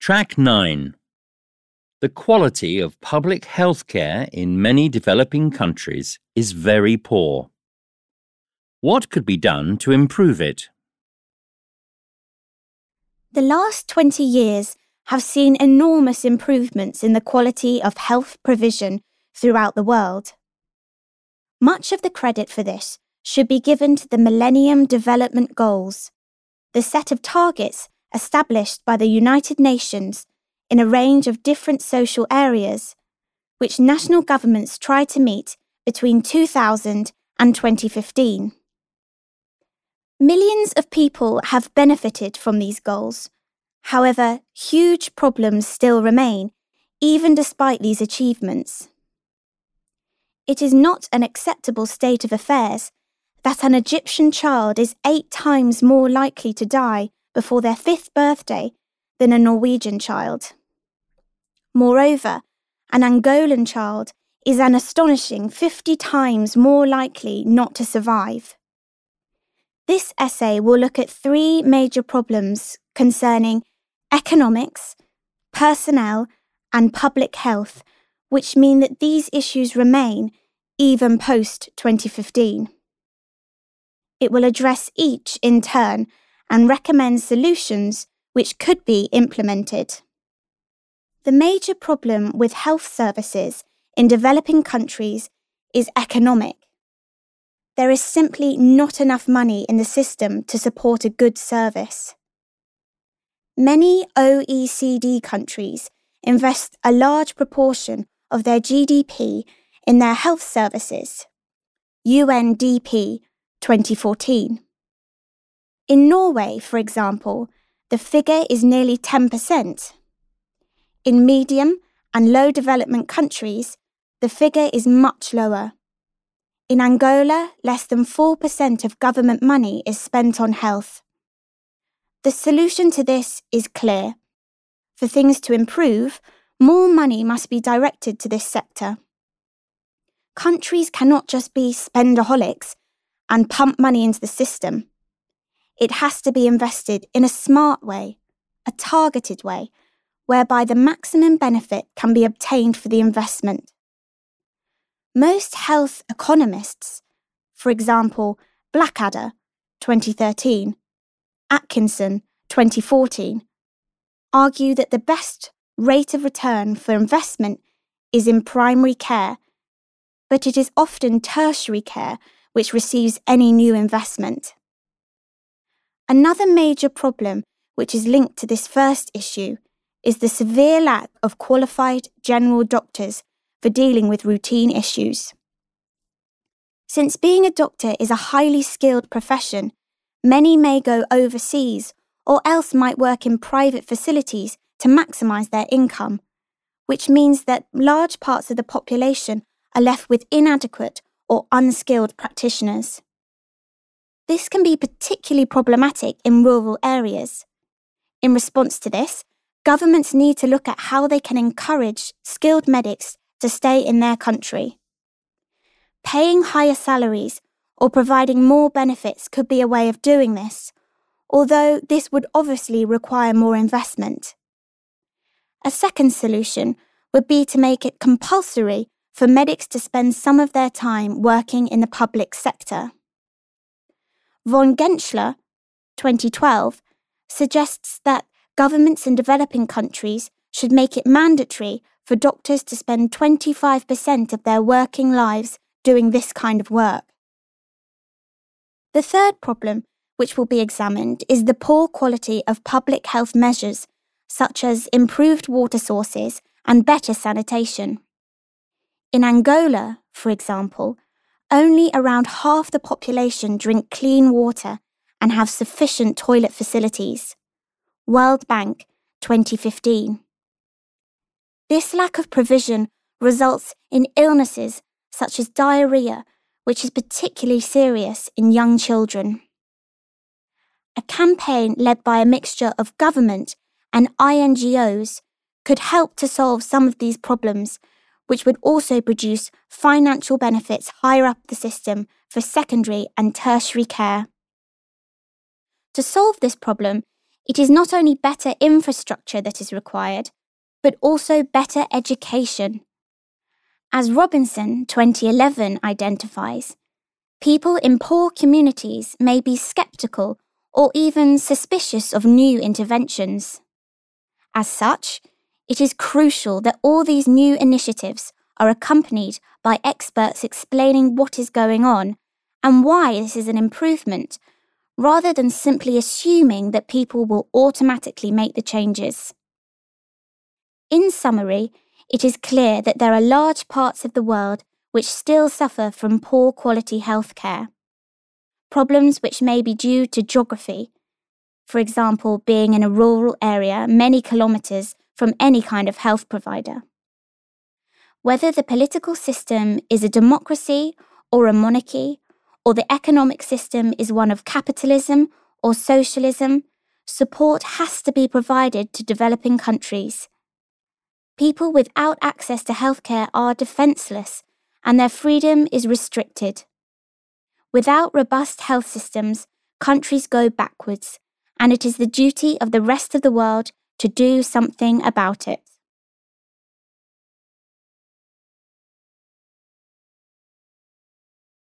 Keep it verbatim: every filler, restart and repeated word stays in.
Track nine. The quality of public health care in many developing countries is very poor. What could be done to improve it? The last twenty years have seen enormous improvements in the quality of health provision throughout the world. Much of the credit for this should be given to the Millennium Development Goals, the set of targets established by the United Nations in a range of different social areas, which national governments tried to meet between two thousand and twenty fifteen. Millions of people have benefited from these goals. However, huge problems still remain, even despite these achievements. It is not an acceptable state of affairs that an Egyptian child is eight times more likely to die before their fifth birthday than a Norwegian child. Moreover, an Angolan child is an astonishing fifty times more likely not to survive. This essay will look at three major problems concerning economics, personnel, and public health, which mean that these issues remain even post twenty fifteen. It will address each in turn and recommend solutions which could be implemented. The major problem with health services in developing countries is economic. There is simply not enough money in the system to support a good service. Many O E C D countries invest a large proportion of their G D P in their health services. U N D P twenty fourteen. In Norway, for example, the figure is nearly ten percent. In medium and low development countries, the figure is much lower. In Angola, less than four percent of government money is spent on health. The solution to this is clear. For things to improve, more money must be directed to this sector. Countries cannot just be spendaholics and pump money into the system. It has to be invested in a smart way, a targeted way, whereby the maximum benefit can be obtained for the investment. Most health economists, for example, Blackadder, twenty thirteen, Atkinson, twenty fourteen, argue that the best rate of return for investment is in primary care, but it is often tertiary care which receives any new investment. Another major problem which is linked to this first issue is the severe lack of qualified general doctors for dealing with routine issues. Since being a doctor is a highly skilled profession, many may go overseas or else might work in private facilities to maximise their income, which means that large parts of the population are left with inadequate or unskilled practitioners. This can be particularly problematic in rural areas. In response to this, governments need to look at how they can encourage skilled medics to stay in their country. Paying higher salaries or providing more benefits could be a way of doing this, although this would obviously require more investment. A second solution would be to make it compulsory for medics to spend some of their time working in the public sector. Von Genschler, twenty twelve, suggests that governments in developing countries should make it mandatory for doctors to spend twenty-five percent of their working lives doing this kind of work. The third problem which will be examined is the poor quality of public health measures, such as improved water sources and better sanitation. In Angola, for example, only around half the population drink clean water and have sufficient toilet facilities. World Bank, twenty fifteen. This lack of provision results in illnesses such as diarrhea, which is particularly serious in young children. A campaign led by a mixture of government and I N G Os could help to solve some of these problems, which would also produce financial benefits higher up the system for secondary and tertiary care. To solve this problem, It is not only better infrastructure that is required, but also better education. As Robinson twenty eleven identifies, people in poor communities may be sceptical or even suspicious of new interventions. As such, it is crucial that all these new initiatives are accompanied by experts explaining what is going on and why this is an improvement, rather than simply assuming that people will automatically make the changes. In summary, it is clear that there are large parts of the world which still suffer from poor quality healthcare. Problems which may be due to geography, for example, being in a rural area many kilometres from any kind of health provider. Whether the political system is a democracy or a monarchy, or the economic system is one of capitalism or socialism, support has to be provided to developing countries. People without access to healthcare are defenceless, and their freedom is restricted. Without robust health systems, countries go backwards, and it is the duty of the rest of the world to do something about it.